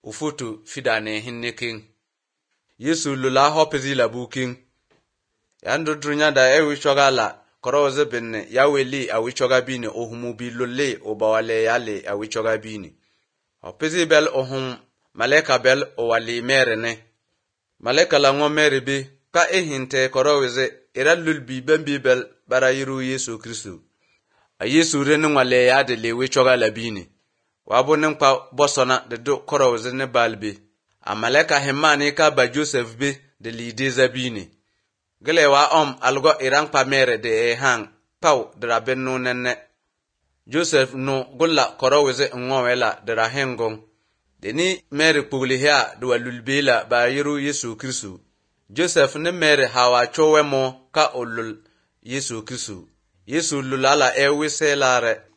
ufutu fidane hinne king. Yesu lula hopezi la buking. Yandu drunya da wichoga la koroze benne yaweli awichoga bini ohumubi lulle obawale yale awichoga bini. Hopezi bel ohum maleka bel owali mere ne. Maleka la ngo mere bi ka ehinte koroweze ira lulbi bembi bel bara yiru Yesu Kristu. A Yesu renu wale yade le wichoga la bini. Wabo nempa bosona de do koroweze ne balbi. A maleka hemani ka ba Joseph bi de lideza bini. Gele wa algo irang pa mere de hang pau dra bennu nenne. Joseph no gulla koroweze ngowela dra hengong. Deni mere puglihia do lulbela ba yiru Yesu Kristu. Joseph ne mere hawa chowe mo ka olul Yesu Kristu. Yesu lulala ewiselare